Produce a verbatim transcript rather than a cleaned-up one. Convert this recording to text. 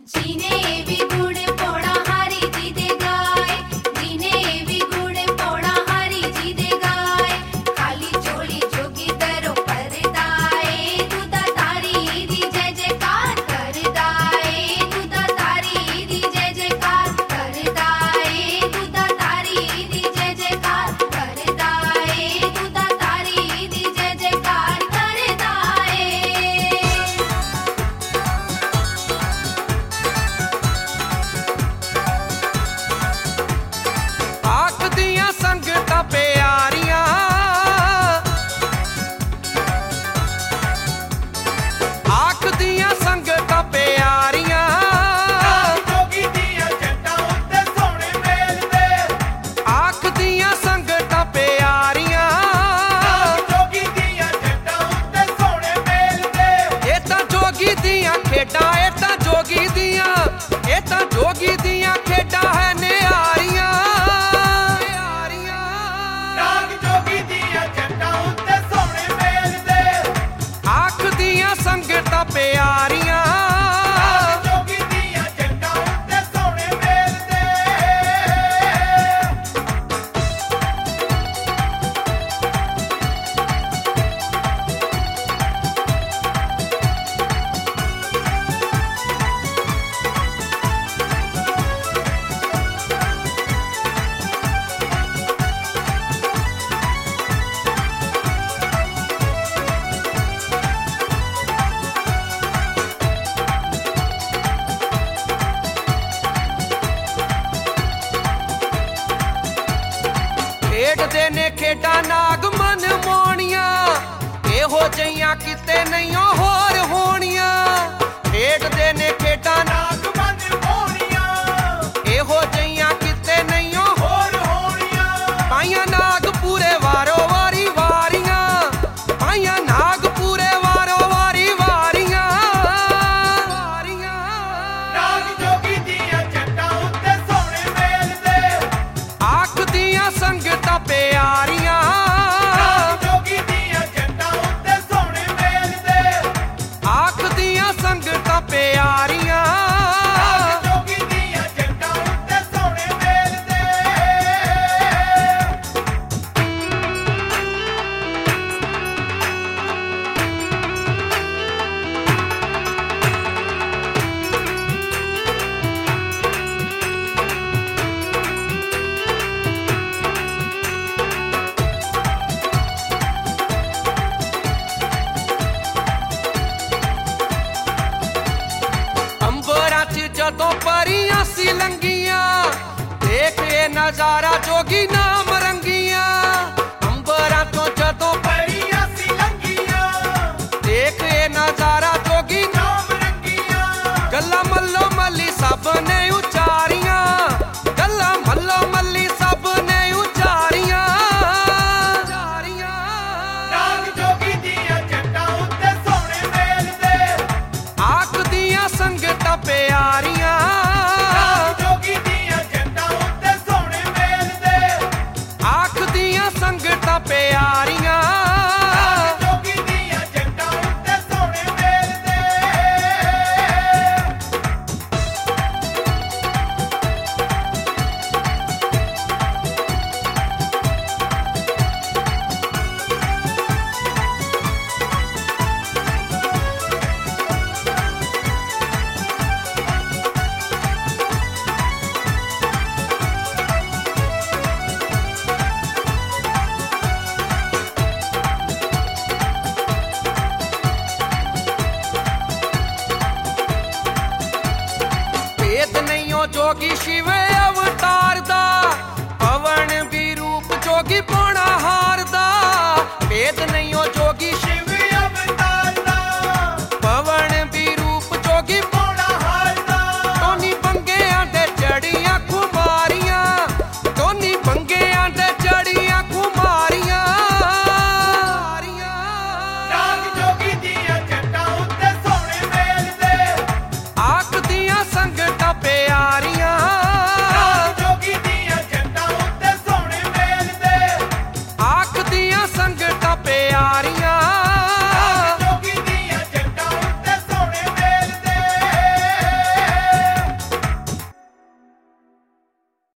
जीने भी गुड़ पौड़ा हरी जी दे गाय, जीने भी गुड़ पौड़ा हरी जी दे गाय, खाली झोली जोगी दरो परदाए, दूधा तारी दी जय जयकार करदाए, दूधा तारी दी जय जयकार करदाए, दूधा तारी दी जय जयकार करदाए, दूधा तारी दी जय जयकार करदाए। आख दियां संगतां प्यारियां आख दियां संगतां प्यारियां जोगी दियां जट्टां उत्ते सोहणे मेलदे, आख दियां संगतां प्यारियां जोगी दियां जट्टां उत्ते सोहणे मेलदे, ਇਹ ਤਾਂ ਜੋਗੀ ਦੀਆਂ ਖੇਡਾਂ ਇਹ ਤਾਂ ਜੋਗੀ ਦੀਆਂ ਇਹ ਤਾਂ ਜੋਗੀ ਦੀਆਂ ਖੇਡਾਂ ਹੈ ਨਿਆਰੀਆਂ ਨਿਆਰੀਆਂ ਨਾਗ ਜੋਗੀ ਦੀਆਂ ਜੱਟਾਂ ਉੱਤੇ ਸੋਹਣੇ ਮੇਲਦੇ, ਆਖ ਦੀਆਂ ਸੰਗਤਾਂ ਪਿਆਰੀਆਂ ਜੋਗੀ ਦੀਆਂ ਜੱਟਾਂ ਉੱਤੇ ਸੋਹਣੇ ਮੇਲਦੇ। ਖੇਡਦੇ ਨੇ ਖੇਡਾਂ ਨਾਗ ਮਨ ਮੋਣੀਆਂ ਇਹੋ ਜਿਹੀਆਂ ਕਿਤੇ ਨਹੀਂ ਹੋਰ ਹੋਣੀਆਂ ਖੇਡਦੇ ਨੇ ਖੇਡਾਂ ਨਾਗ ਨਾਗ ਬੰਨ ਹੋਣੀਆਂ, ਇਹੋ ਜਿਹੀਆਂ ਕਿਤੇ ਨਹੀਂ ਹੋਰ ਹੋਣੀਆਂ, ਪਾਈਆਂ ਨਾਗ ਪੂਰੇ ਵਾਰੋ ਵਾਰੀ ਵਾਰੀਆਂ ਪਾਈਆਂ ਨਾਗ ਪੂਰੇ ਵਾਰੋ ਵਾਰੀ ਵਾਰੀਆਂ ਵਾਰੀਆਂ ਨਾਗ ਜੋਗੀ ਦੀਆਂ ਜੱਟਾਂ ਉੱਤੇ ਸੋਹਣੇ ਮੇਲਦੇ, ਆਖ ਦੀਆਂ ਸੰਗਤਾਂ ਪਿਆਰੀਆਂ ਨਾਗ ਜੋਗੀ ਦੀਆਂ ਜੱਟਾਂ ਉੱਤੇ ਸੋਹਣੇ ਮੇਲਦੇ, ਆਖ ਦੀਆਂ ਸੰਗਤਾਂ ਪਿਆਰੀਆਂ ਨਾਗ ਜੋਗੀ ਦੀਆਂ ਜੱਟਾਂ ਉੱਤੇ ਸੋਹਣੇ ਮੇਲਦੇ। ਅੰਬਰਾਂ 'ਚ ਜਦੋਂ ਪਰੀਆਂ ਸੀ ਲੰਗੀਆਂ ਦੇਖ ਇਹ ਨਜ਼ਾਰਾ ਜੋਗੀ ਨਾਮ ਰੰਗੀਆਂ ਅੰਬਰਾਂ ਤੋਂ ਜਦੋਂ ਪਰੀਆਂ ਸੀ ਲੰਗੀਆਂ, ਦੇਖ ਇਹ ਨਜ਼ਾਰਾ ਜੋਗੀ ਨਾਮ ਰੰਗੀਆਂ, ਗੱਲਾਂ ਮੱਲੋ ਮੱਲੀ ਸਭ ਨੇ ਉਚਾਰੀਆਂ ਗੱਲਾਂ ਮੱਲੋ ਮੱਲੀ ਸਭ ਨੇ ਉਚਾਰੀਆਂ ਉਚਾਰੀਆਂ ਨਾਗ ਜੋਗੀ ਦੀਆਂ ਜੱਟਾਂ ਉੱਤੇ ਸੋਹਣੇ ਮੇਲਦੇ, ਆਖ ਦੀਆਂ ਸੰਗਤਾਂ ਪਿਆਰੀਆਂ ਨਾਗ ਜੋਗੀ ਦੀਆਂ ਜੱਟਾਂ ਉੱਤੇ ਸੋਹਣੇ ਮੇਲਦੇ, ਆਖ ਦੀਆਂ ਸੰਗਤਾਂ ਪਿਆਰੀਆਂ ਨਾਗ ਜੋਗੀ ਦੀਆਂ ਜੱਟਾਂ ਉੱਤੇ ਸੋਹਣੇ ਮੇਲਦੇ। ਭੇਦ ਨਹੀਂ ਓ ਜੋਗੀ ਸ਼ਿਵੇ ਅਵ